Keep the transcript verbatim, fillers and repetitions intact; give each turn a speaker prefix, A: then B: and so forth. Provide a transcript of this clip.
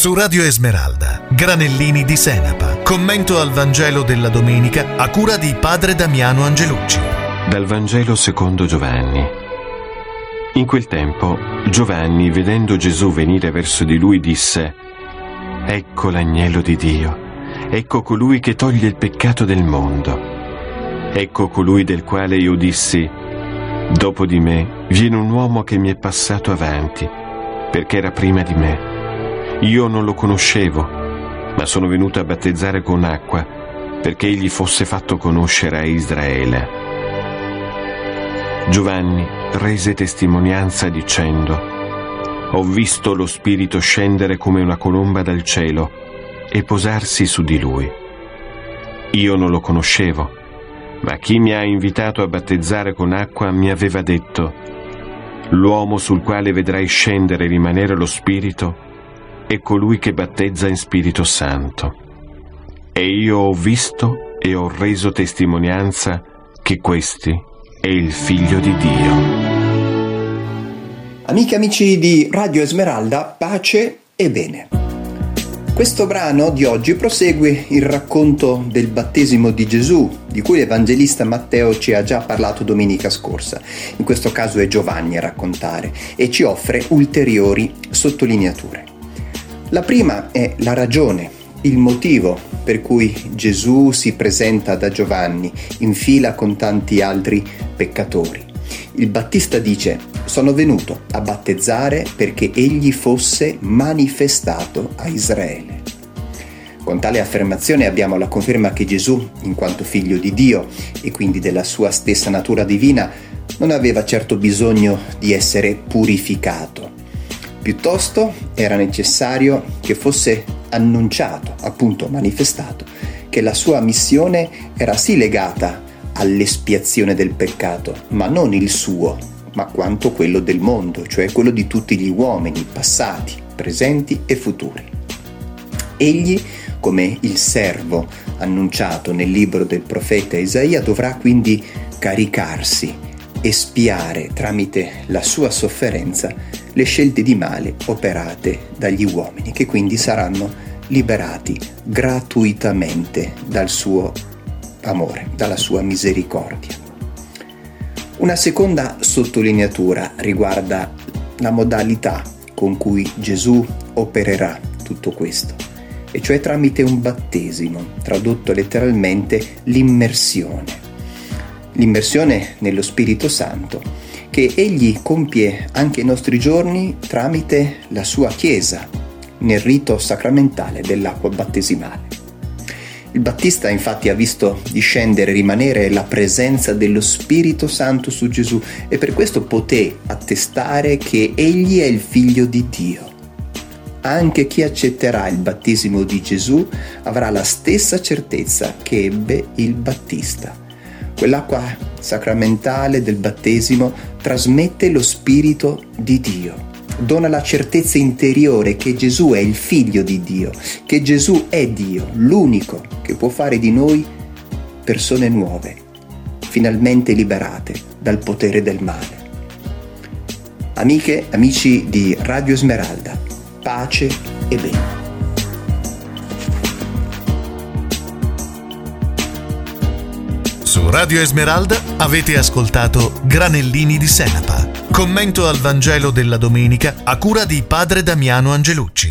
A: Su Radio Esmeralda, Granellini di Senapa. Commento al Vangelo della domenica a cura di Padre Damiano Angelucci.
B: Dal Vangelo secondo Giovanni. In quel tempo, Giovanni, vedendo Gesù venire verso di lui, disse: «Ecco l'agnello di Dio, ecco colui che toglie il peccato del mondo. Ecco colui del quale io dissi: dopo di me viene un uomo che mi è passato avanti, perché era prima di me. Io non lo conoscevo, ma sono venuto a battezzare con acqua perché egli fosse fatto conoscere a Israele». Giovanni rese testimonianza dicendo: «Ho visto lo Spirito scendere come una colomba dal cielo e posarsi su di lui. Io non lo conoscevo, ma chi mi ha invitato a battezzare con acqua mi aveva detto: l'uomo sul quale vedrai scendere e rimanere lo Spirito è colui che battezza in Spirito Santo. E io ho visto e ho reso testimonianza che questi è il Figlio di Dio».
C: Amiche e amici di Radio Esmeralda, pace e bene. Questo brano di oggi prosegue il racconto del battesimo di Gesù, di cui l'Evangelista Matteo ci ha già parlato domenica scorsa. In questo caso è Giovanni a raccontare e ci offre ulteriori sottolineature. La prima è la ragione, il motivo per cui Gesù si presenta da Giovanni in fila con tanti altri peccatori. Il Battista dice: «Sono venuto a battezzare perché egli fosse manifestato a Israele». Con tale affermazione abbiamo la conferma che Gesù, in quanto figlio di Dio e quindi della sua stessa natura divina, non aveva certo bisogno di essere purificato. Piuttosto era necessario che fosse annunciato, appunto manifestato, che la sua missione era sì legata all'espiazione del peccato, ma non il suo, ma quanto quello del mondo, cioè quello di tutti gli uomini, passati, presenti e futuri. Egli, come il servo annunciato nel libro del profeta Isaia, dovrà quindi caricarsi, espiare tramite la sua sofferenza le scelte di male operate dagli uomini, che quindi saranno liberati gratuitamente dal suo amore, dalla sua misericordia. Una seconda sottolineatura riguarda la modalità con cui Gesù opererà tutto questo, e cioè tramite un battesimo, tradotto letteralmente l'immersione. L'immersione nello Spirito Santo, che egli compie anche ai nostri giorni tramite la sua Chiesa, nel rito sacramentale dell'acqua battesimale. Il Battista infatti ha visto discendere e rimanere la presenza dello Spirito Santo su Gesù e per questo poté attestare che egli è il Figlio di Dio. Anche chi accetterà il battesimo di Gesù avrà la stessa certezza che ebbe il Battista. Quell'acqua sacramentale del battesimo trasmette lo Spirito di Dio, dona la certezza interiore che Gesù è il Figlio di Dio, che Gesù è Dio, l'unico che può fare di noi persone nuove, finalmente liberate dal potere del male. Amiche, amici di Radio Esmeralda, pace e bene.
A: Su Radio Esmeralda avete ascoltato Granellini di Senapa. Commento al Vangelo della domenica a cura di Padre Damiano Angelucci.